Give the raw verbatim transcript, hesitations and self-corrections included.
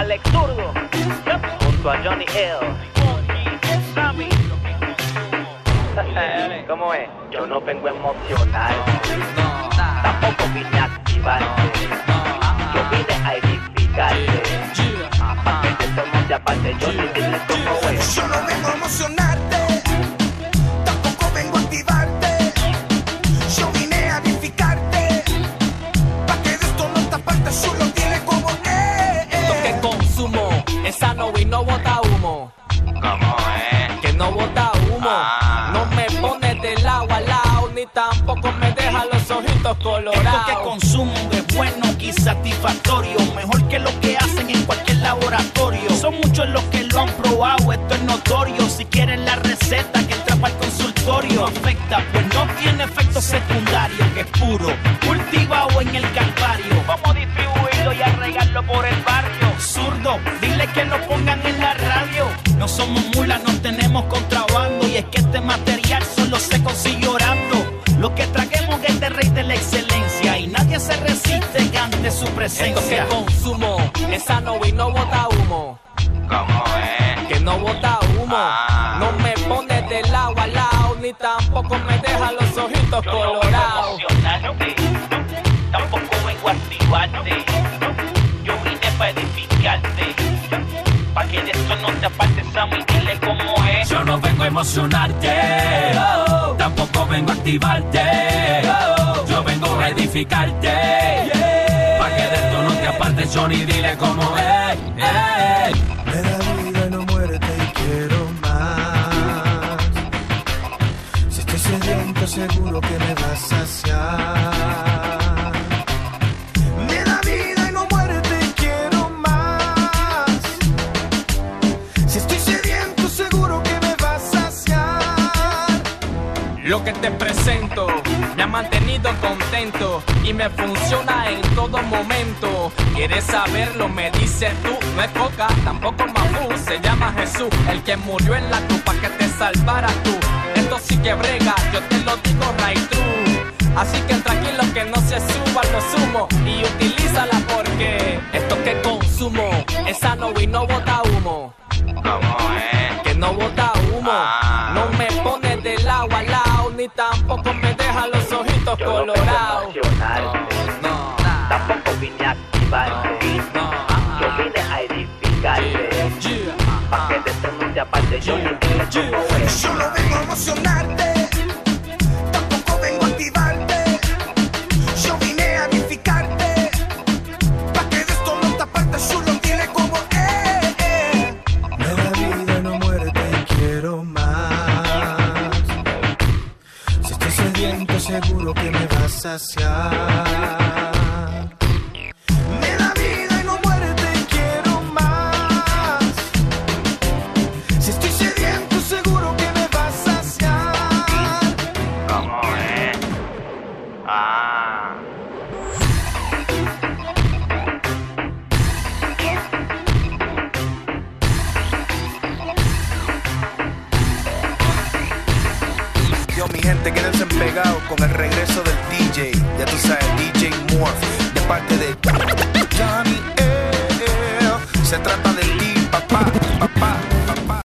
Alex Zurdo, junto a Johnny L. Sammy. ¿Cómo es? Yo no vengo a emocionarte, tampoco vine a activarte. Yo vine a edificarte. Pa' que te tomes de aparte, yo ni dile cómo es. Yo no vengo a emocionarte, tampoco vengo a activarte. Yo vine a edificarte. Pa' que de esto no te apartes, solo dile cómo es. Lo que consumo es sano y no bota humo. ¿Cómo es? Que no bota humo. Ah. No me pone del agua al lado, ni tampoco me deja los ojitos colorados. Esto que consumo es bueno y satisfactorio, mejor que lo que hacen en cualquier laboratorio. Son muchos los que lo han probado, esto es notorio. Si quieren la receta, que entra para el consultorio. No afecta, pues no tiene efecto secundario, que es puro, cultivado en el calvario. Vamos a distribuirlo y a regarlo por el barrio. Zurdo, dile que lo pongan en la radio. No somos mulas, no tenemos contrabando. Y es que este material solo se consigue orando. Lo que traguemos es de rey de la excelencia, y nadie se resiste ante su Esto presencia. que consumo es sano y no bota humo. ¿Cómo es? Que no bota humo. Ah. No me pone del agua al lado, ni tampoco me deja los ojitos Yo no vengo a colorados. emocionarte, tampoco vengo a activarte. Yo vine para edificarte. Pa' que de esto no te apartes, Sammy, dile cómo es. Yo no vengo a emocionarte, oh, tampoco vengo a activarte, oh, yo vengo a edificarte, yeah. Pa' que de esto no te apartes, Johnny, dile cómo es, eh. Me da vida y no muerte y quiero más. Si estoy sediento seguro que me vas a saciar. Me da vida y no muerte y quiero más. Si estoy sediento seguro que me vas a saciar. Lo que te presento me ha mantenido contento y me funciona en todo momento. ¿Quieres saberlo? Me dices tú. No es coca, tampoco mafú. Se llama Jesús, el que murió en la cruz pa' que te salvaras tú. Esto sí que brega, yo te lo digo right true. Así que tranquilo que no se suba lo sumo y utilízala porque esto que consumo es sano y no bota humo. ¿Cómo es? Que no bota humo. Ah. No me pone del agua al lado, ni tampoco me deja los ojitos Yo no vengo a colorados. emocionarte, No, tampoco vine a activarte. Yo vine a edificarte. Pa' que de esto no te apartes, yo ni dile cómo es. Yo no vengo a emocionarte, tampoco vengo a activarte. Yo vine a edificarte. Pa' que de esto no te apartes, solo dile cómo es. Me da vida y no muerte y quiero más. Si estoy sediento seguro que me vas a saciar. Me da vida y no muerte y quiero más. Si estoy sediento seguro que me vas a saciar. ¿Cómo es? Ah. Yo, mi gente, quédense pegados con el regreso del D J. Ya tú sabes, D J Morph, de parte de Johnny L. Se trata de ti, papá.